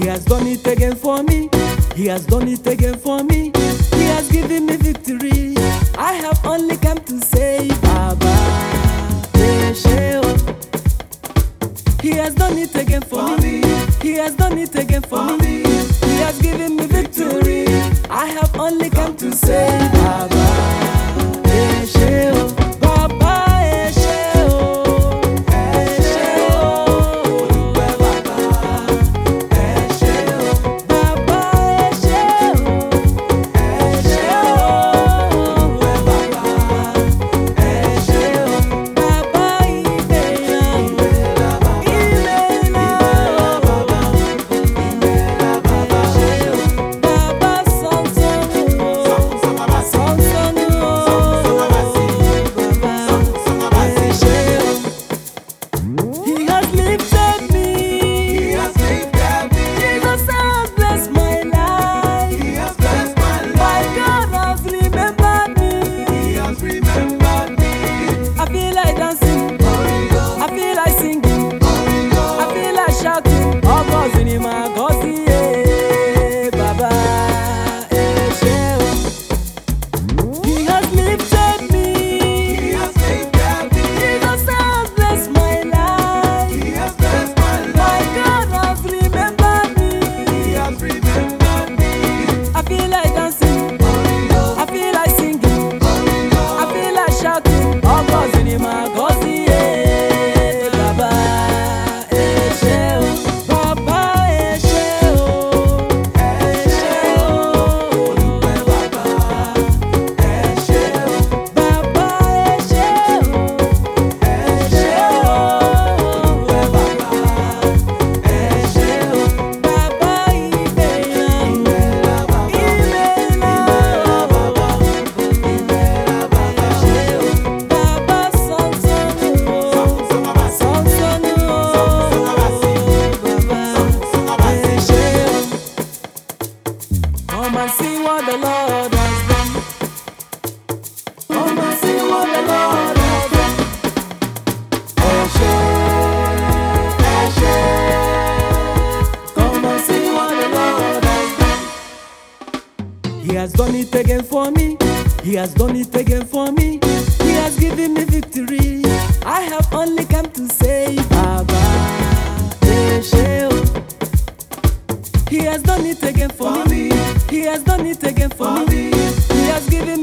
He has done it again for me. He has done it again for me. He has given me victory. I have only come to say Baba Eshe o. He has done it again for me. He has done it again for me. He has given me victory. I have only come to say Baba Eshe o. Baba Eshe o. Eshe o. Olúwa Baba Eshe o. Baba Eshe o. Eshe o. Olúwa Baba Eshe o. Baba Ìbẹ̀rẹ̀ Ìbẹ̀rẹ̀ Baba Ìbẹ̀rẹ̀ Baba Eshe o. Baba Sọ̀nsọ̀nù Sọ̀nsọ̀nù Baba Eshe o. He has lifted me. He has lifted me. Jesus has blessed my life. He has blessed my My life. God has remembered me. He has remembered me. I feel like dancing. I feel like singing. I feel like shouting. Oh, God's in my God, yeah. Baba Eshe o. He has lifted me. He has lifted me. Jesus has blessed my life. He has blessed my My life. God has remembered me. He has remembered me. I feel like dancing. I feel like singing. I feel like shouting. Oh, God's in my God, yeah. Baba Eshe o. Baba Eshe o. Eshe o. Olúwa Baba Eshe o. Baba Eshe o. Eshe o. Olúwa Baba Eshe o. Baba Ìbẹ̀rẹ̀ Baba Ìbẹ̀rẹ̀ Baba Ìbẹ̀rẹ̀ Baba Eshe o. Baba Sọ̀nsọ̀nù Sọ̀nsọ̀nù Baba Eshe o. Come and see what the Lord has done. Come and see what the Lord has done. Eshe, Eshe. Come and see what the Lord has done. He has done it again for me. He has done it again for me. He has given me victory. I have only come to say Baba Eshe o. He has done it again for me. He has done it again for me. He has given